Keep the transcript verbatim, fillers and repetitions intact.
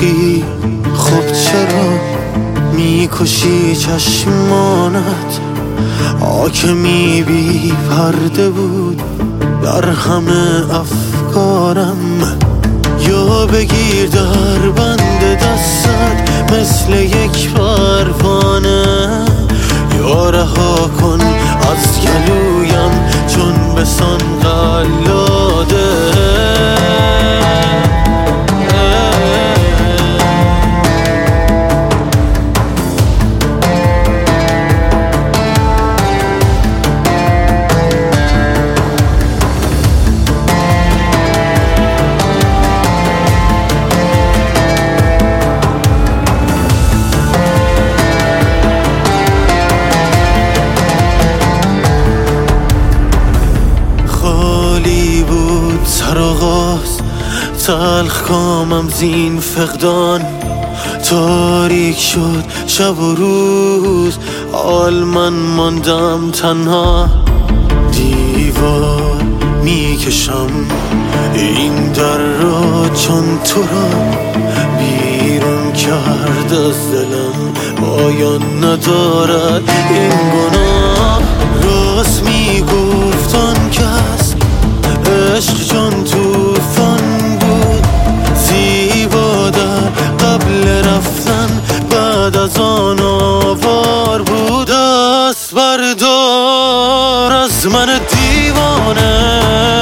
میسوختی خب چرا میکشی چشمانت؟ حاکمی بی پرده بود در همه افکارم. یا بگیر در بند دستت مثل یک پروانه، یا رها کن از گلویم چون بسان قلاده. سرآغاز تلخ کامم زین فقدان، تاریک شد شب و روز حال من ماندم تنها. دیوار میکشم این در را چون تو را بیرون کرد از دلم، پایان ندارد این گناه. راست میگفت آن کس عشق چون توفان بود، زیبا در قبل رفتن بعد از آن آوار بود. دست بردار از من دیوانه،